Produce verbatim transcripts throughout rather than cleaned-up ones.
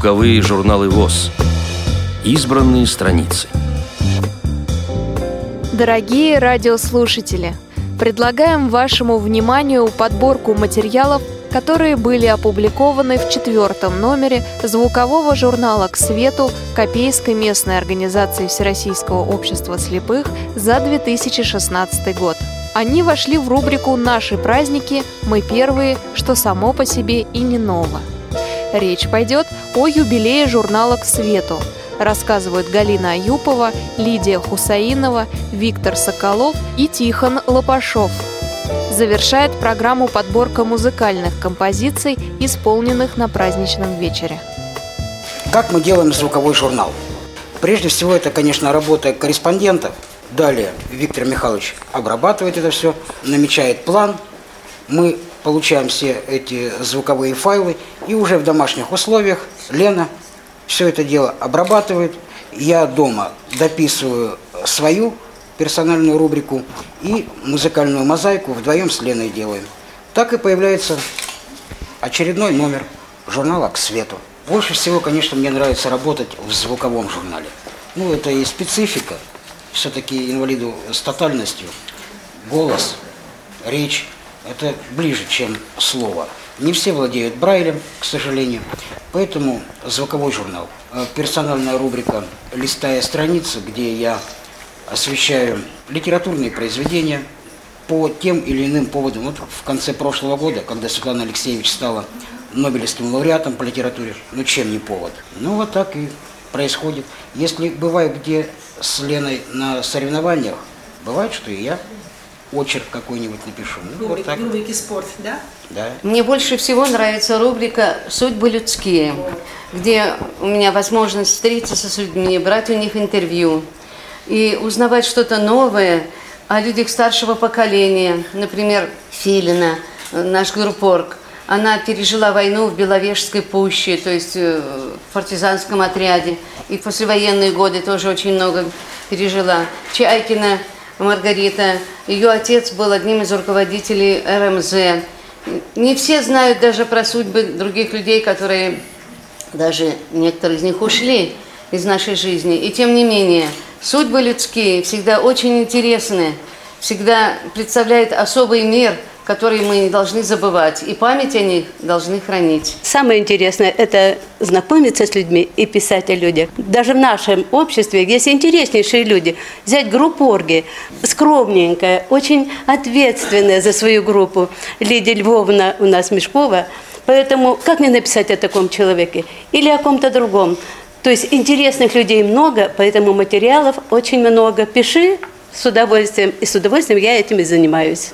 звуковые журналы ВОС. Избранные страницы. Дорогие радиослушатели, предлагаем вашему вниманию подборку материалов, которые были опубликованы в четвертом номере звукового журнала «К свету» Копейской местной организации Всероссийского общества слепых за две тысячи шестнадцатый год. Они вошли в рубрику «Наши праздники. Мы первые», что само по себе и не ново. Речь пойдет о юбилее журнала «К свету». Рассказывают Галина Аюпова, Лидия Хусаинова, Виктор Соколов и Тихон Лопашов. Завершает программу подборка музыкальных композиций, исполненных на праздничном вечере. Как мы делаем звуковой журнал? Прежде всего, это, конечно, работа корреспондентов. Далее Виктор Михайлович обрабатывает это все, намечает план. Мы получаем все эти звуковые файлы, и уже в домашних условиях Лена все это дело обрабатывает. Я дома дописываю свою персональную рубрику и музыкальную мозаику вдвоем с Леной делаем. Так и появляется очередной номер журнала «К свету». Больше всего, конечно, мне нравится работать в звуковом журнале. Ну, это и специфика. Все-таки инвалиду с тотальностью голос, речь – это ближе, чем слово. Не все владеют Брайлем, к сожалению, поэтому звуковой журнал. Персональная рубрика «Листая страницы», где я освещаю литературные произведения по тем или иным поводам. Вот в конце прошлого года, когда Светлана Алексеевич стала Нобелевским лауреатом по литературе, ну чем не повод? Ну вот так и происходит. Если бываю где с Леной на соревнованиях, бывает, что и я очерк какой-нибудь напишу. Ну, Рубрик, вот рубрики «Спорт», да? Да. Мне больше всего нравится рубрика «Судьбы людские», где у меня возможность встретиться с людьми, брать у них интервью и узнавать что-то новое о людях старшего поколения. Например, Филина, наш группорг. Она пережила войну в Беловежской пуще, то есть в партизанском отряде. И в послевоенные годы тоже очень много пережила. Чайкина Маргарита. Ее отец был одним из руководителей эр эм зэ. Не все знают даже про судьбы других людей, которые, даже некоторые из них ушли из нашей жизни. И тем не менее, судьбы людские всегда очень интересны, всегда представляют особый мир, который мы не должны забывать, и память о них должны хранить. Самое интересное – это знакомиться с людьми и писать о людях. Даже в нашем обществе есть интереснейшие люди. Взять группорги, скромненькая, очень ответственная за свою группу Лидия Львовна у нас Мешкова. Поэтому как мне написать о таком человеке или о ком-то другом? То есть интересных людей много, поэтому материалов очень много. Пиши с удовольствием, и с удовольствием я этим и занимаюсь.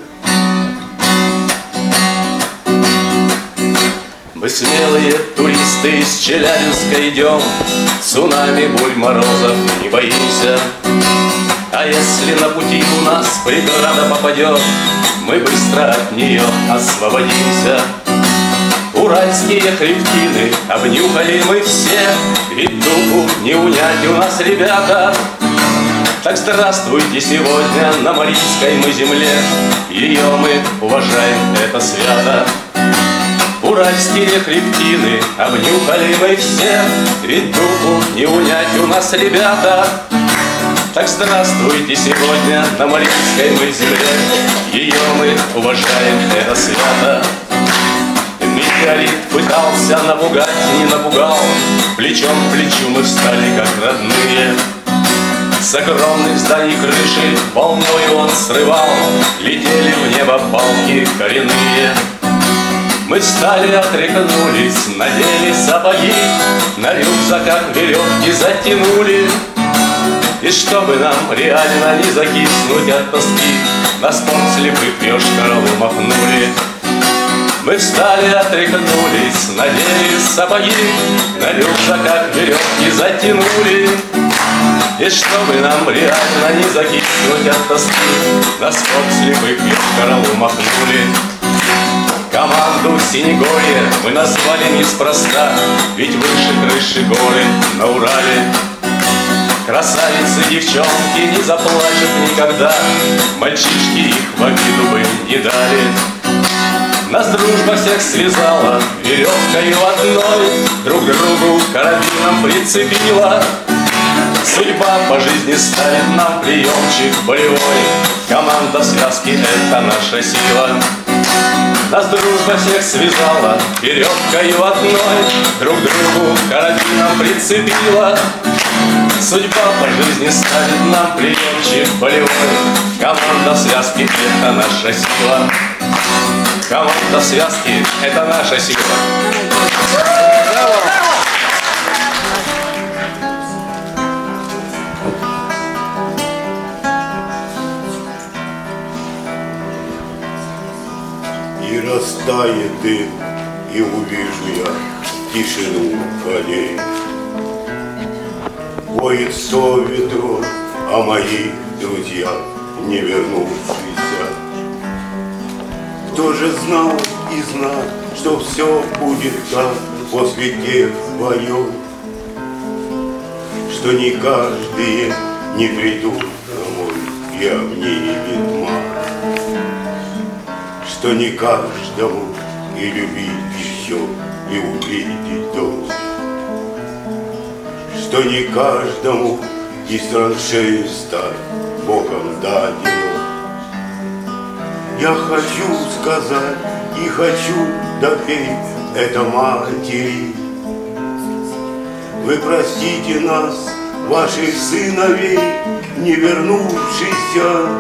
Мы смелые туристы из Челябинска идем, цунами, бурь, морозов не боимся. А если на пути у нас преграда попадет, мы быстро от нее освободимся. Уральские хребтины обнюхали мы все, ведь духу не унять у нас, ребята. Так здравствуйте сегодня на Марийской мы земле, ее мы уважаем, это свято. Уральские хребтины обнюхали мы все, ведь духу не унять у нас, ребята. Так здравствуйте сегодня на Марийской мы земле, ее мы уважаем, это свято. Метеорит пытался напугать, не напугал, плечом к плечу мы встали как родные. С огромных зданий крыши волною он срывал, летели в небо палки коренные. Мы встали, отряхнулись, надели сапоги, на рюкзаках веревки затянули. И чтобы нам реально не закиснуть от тоски, на спорт слепых ёшкарову махнули. Мы встали, отряхнулись, надели сапоги, на рюкзаках веревки затянули. И чтобы нам реально не закиснуть от тоски, на спорт слепых ёшкарову махнули. Команду Синегорье мы назвали неспроста, ведь выше крыши горы на Урале. Красавицы, девчонки не заплачут никогда, мальчишки их в обиду бы не дали. Нас дружба всех связала веревкой одной, друг другу карабином прицепила. Судьба по жизни ставит нам приемчик болевой. Команда связки — это наша сила. Нас дружба всех связала веревкой одной, друг другу карабином прицепила. Судьба по жизни ставит нам приемчик болевой. Команда связки — это наша сила. Команда связки — это наша сила. И растает дым, и увижу я тишину полей. Воет сто ветров, а мои друзья не вернувшиеся. Кто же знал и знал, что все будет так после тех боев, что не каждые не придут домой и обнимет мать, что не каждому и любить еще и увидеть дождь, что не каждому из траншеи стать Богом дадено. Я хочу сказать и хочу допеть это матери. Вы простите нас, ваших сыновей, не вернувшихся.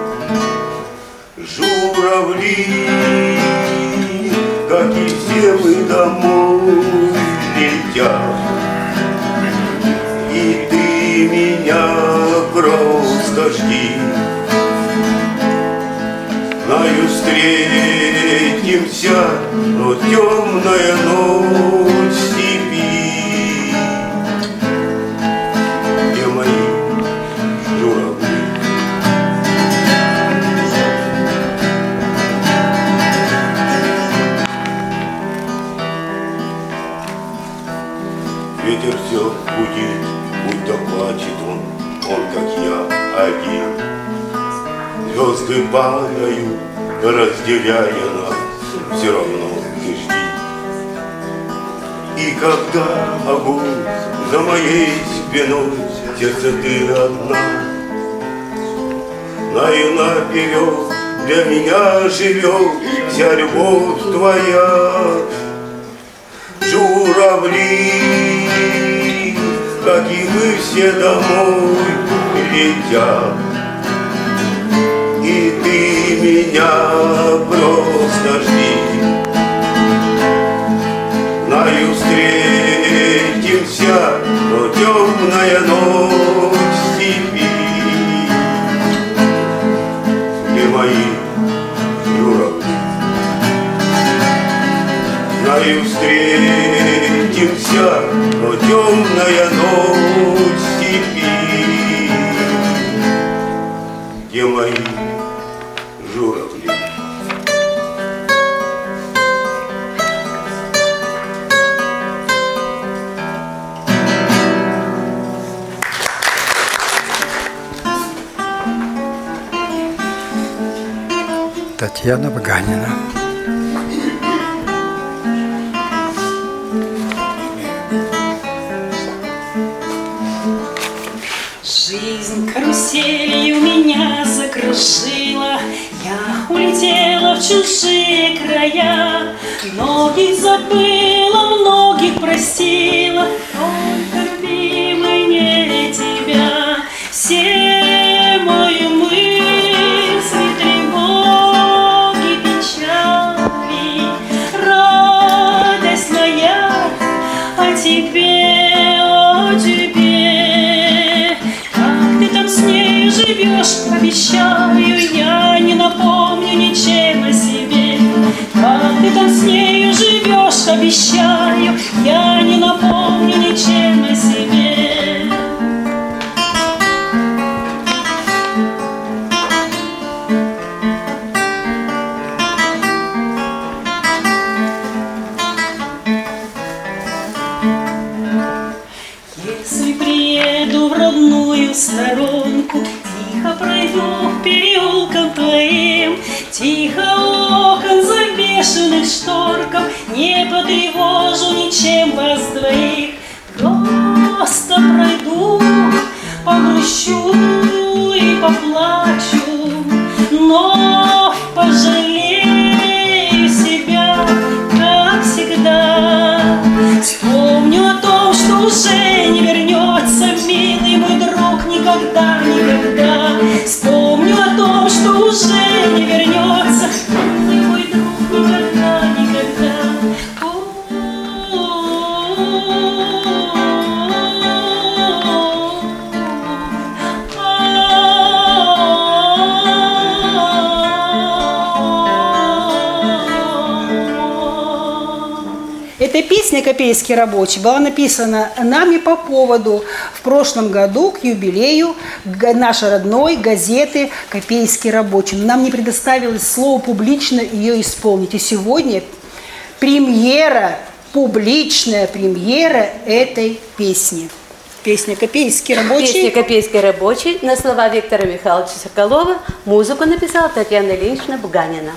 Журавли, как и все мы, домой летят. И ты меня просто жди. Знаю, встретимся, но темная ночь степи. Где мои журавли? Ветер все будет, будто плачет он, он, как я, один. Звезды падают, разделяя нас, все равно ты жди. И когда огонь за моей спиной, сердце ты одна, знаю, наперед для меня живет вся любовь твоя. Журавли, как и мы все, домой летят. И ты меня просто жди. Знаю, встретимся, но темная ночь степи. Где мои журавли? Знаю, встретимся, но темная ночь степи. Где мои журавли? Татьяна Ваганина. Жизнь каруселью меня закружила, я улетела в чужие края, многих забыла, многих простила, только, любимый, не тебя. Все мои мысли, тревоги, печали, радость моя о тебе, о тебе. Живешь, обещаю, я не напомню ничем о себе. Как ты там с нею живешь, обещаю, я не напомню ничем о себе. Если приеду в родную сторонку, тихо пройду переулком твоим, тихо окон забегу. развешенных шторков не потревожу ничем вас двоих. Просто пройду, погрущу и поплачу, но пожалею себя, как всегда. Вспомню о том, что уже не вернется, милый мой друг, никогда, никогда. Вспомню о том, что уже не вернется, милый мой друг, никогда, никогда. Эта песня «Копейский рабочий» была написана нами по поводу в прошлом году к юбилею нашей родной газеты «Копейский рабочий». Но нам не предоставилось слово публично ее исполнить. И сегодня премьера, публичная премьера этой песни. Песня «Копейский рабочий». Песня «Копейский рабочий» на слова Виктора Михайловича Соколова. Музыку написала Татьяна Ильинична Буганина.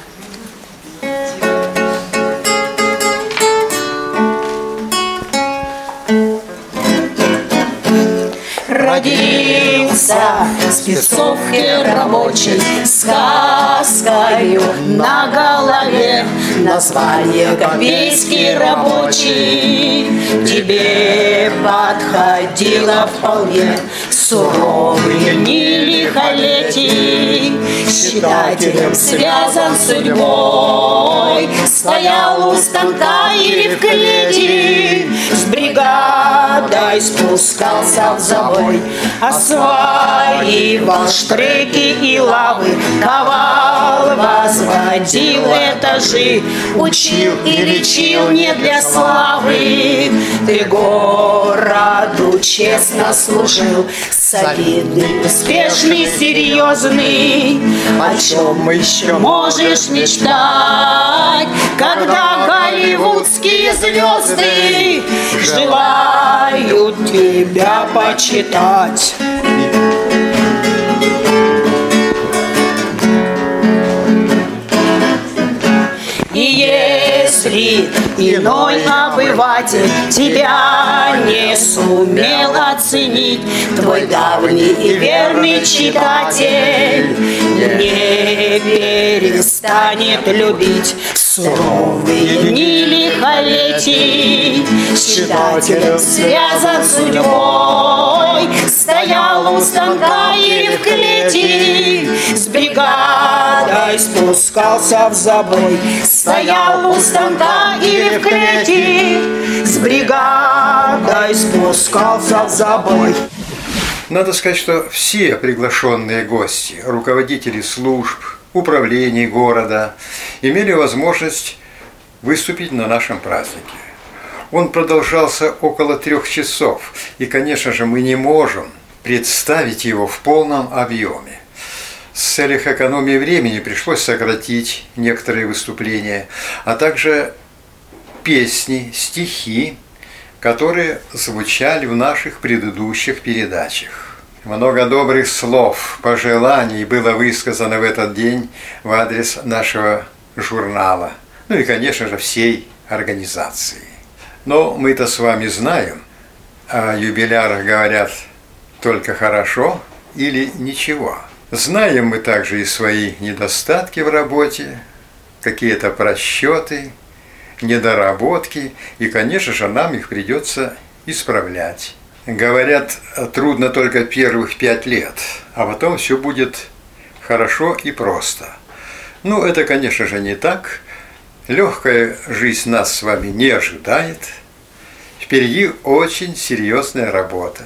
Родился спецовке рабочий, с каскою на голове, название «Копейский рабочий» тебе подходило вполне. Суровые дни лихолетий, считателем связан судьбой, стоял у станка или в клете, с бригадой спускался в забой, осваивал штреки и лавы, ковал, возводил этажи, учил и лечил не для славы. Ты городу честно служил, солидный, успешный, серьезный. О чем еще можешь мечтать, когда голливудские звезды желают тебя почитать? И если иной обыватель тебя не сумел оценить, твой давний и верный читатель не перестанет любить. В суровые дни лихолетий с читателем связан судьбой, стоял у станка или в клете, с бригадой спускался в забой, стоял у станка или в клете, с бригадой спускался в забой. Надо сказать, что все приглашенные гости, руководители служб, управлений города имели возможность выступить на нашем празднике. Он продолжался около трех часов, и, конечно же, мы не можем представить его в полном объеме. С целью экономии времени пришлось сократить некоторые выступления, а также песни, стихи, которые звучали в наших предыдущих передачах. Много добрых слов, пожеланий было высказано в этот день в адрес нашего журнала, ну и, конечно же, всей организации. Но мы-то с вами знаем, о юбилярах говорят только хорошо или ничего. Знаем мы также и свои недостатки в работе, какие-то просчеты, недоработки, и, конечно же, нам их придется исправлять. Говорят, трудно только первых пять лет, а потом все будет хорошо и просто. Ну, это, конечно же, не так. Легкая жизнь нас с вами не ожидает. Впереди очень серьезная работа.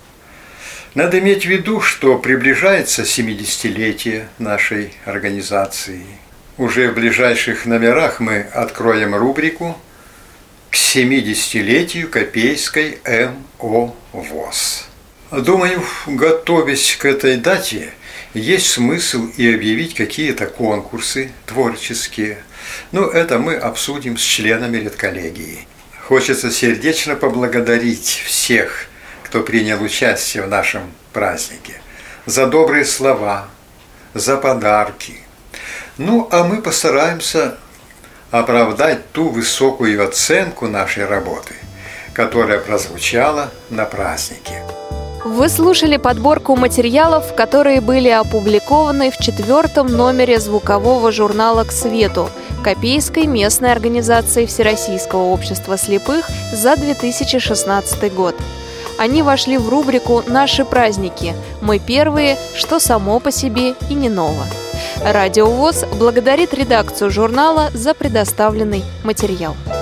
Надо иметь в виду, что приближается семидесятилетие нашей организации. Уже в ближайших номерах мы откроем рубрику к семидесятилетию Копейской эм о ВОС. Думаю, готовясь к этой дате, есть смысл и объявить какие-то конкурсы творческие. Но это мы обсудим с членами редколлегии. Хочется сердечно поблагодарить всех, кто принял участие в нашем празднике, за добрые слова, за подарки. Ну, а мы постараемся оправдать ту высокую оценку нашей работы, которая прозвучала на празднике. Вы слушали подборку материалов, которые были опубликованы в четвертом номере звукового журнала «К свету» Копейской местной организации Всероссийского общества слепых за две тысячи шестнадцатый год. Они вошли в рубрику «Наши праздники. Мы первые, что само по себе и не ново». Радио ВОС благодарит редакцию журнала за предоставленный материал.